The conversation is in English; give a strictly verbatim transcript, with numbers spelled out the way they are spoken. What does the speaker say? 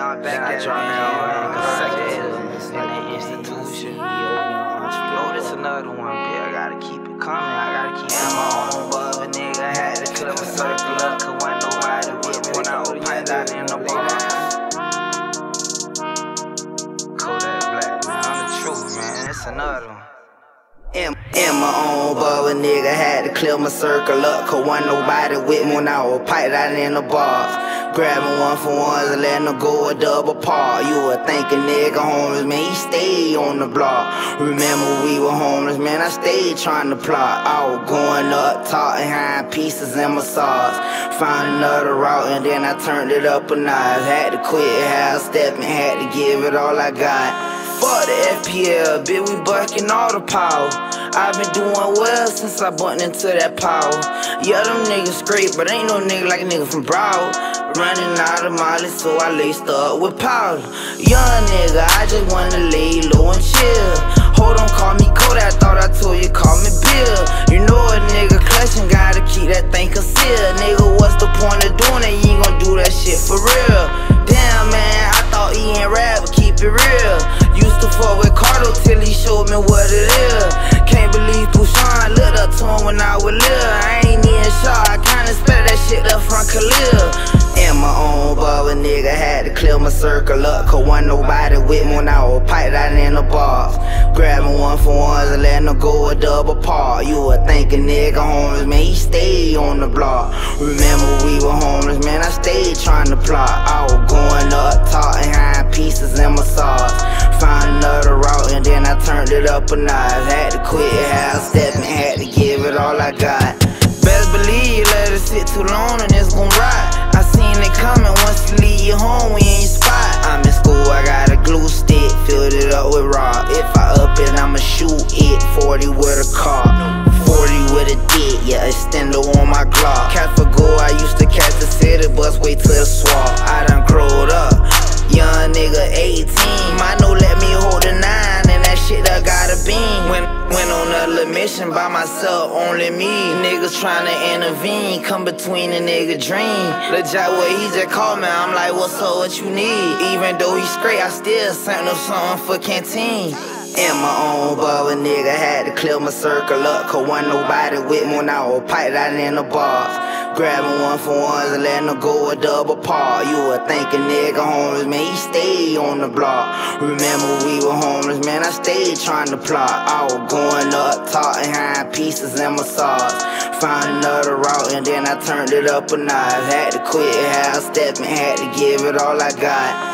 start back I dropped down in the institution. Oh, this another one, bitch. I gotta keep it coming. I gotta keep it on. Above a nigga had to clip a circle up, cause wasn't nobody with me when I was piped out in the bar. Kodak Black, man. I'm the truth, man. It's another one. In, in my own bubble, nigga had to clear my circle up, cause wasn't nobody with me when I was piped out in the bars. Grabbing one for ones and letting them go a double part. You would think a nigga homeless, man, he stayed on the block. Remember we were homeless, man, I stayed trying to plot. I was going up, top and high pieces in my sauce. Found another route and then I turned it up a notch. Had to quit half stepping, had to give it all I got. Fuck the F P L, bitch, we bucking all the power. I've been doing well since I bumped into that power. Yeah, them niggas great, but ain't no nigga like a nigga from Broward. Running out of Molly, so I laced up with powder. Young nigga, I just wanna lay low and chill. Hold on, call me Kodak, I thought I told you, call me Bill. You know a nigga clutching, gotta keep that thing concealed. Nigga, what's the point of doing it? You ain't gon' do that shit for real. Damn, man, I thought he ain't rap, but keep it real. Used to fuck with Cardo till he showed me what it is. Can't believe Pushan looked up to him when I was little. I ain't even sure, I kinda sped that shit up from Khalil. In my own bubble, nigga had to clear my circle up, cause wasn't nobody with me when I was piped out in the bars. Grabbing one for ones and letting them go a double part. You would think a nigga homeless, man, he stayed on the block. Remember we were homeless, man, I stayed trying to plot. I was going up, top and high pieces in my sauce. Found another route and then I turned it up a notch. Had to quit half stepping, had to give it all I got. Best believe you let it sit too long and it's gon' ride. I seen it coming, once you leave your home, we in your spot. I'm in school, I got a glue stick, filled it up with rock. If I up it, I'ma shoot it, forty with a car, forty with a dick, yeah, extendo on my Glock. Catch for go, I used to catch the city bus, wait till the swap. I done growed up, young nigga eighteen, my no let me hold a nine, and that shit I got a beam. When Went on a little mission by myself, only me. Niggas tryna intervene, come between a nigga dream. Lil Jack, what he just called me, I'm like, what's up, what you need? Even though he straight, I still sent him something for canteen. In my own bubble, nigga had to clear my circle up, cause wasn't nobody with me when I was piped out in the bars. Grabbing one for ones and letting them go a double part. You would think a nigga homeless, man, he stayed on the block. Remember we were homeless, man, I stayed trying to plot. I was going up, top and high pieces in my sauce. Found another route and then I turned it up a notch. Had to quit half stepping, had to give it all I got.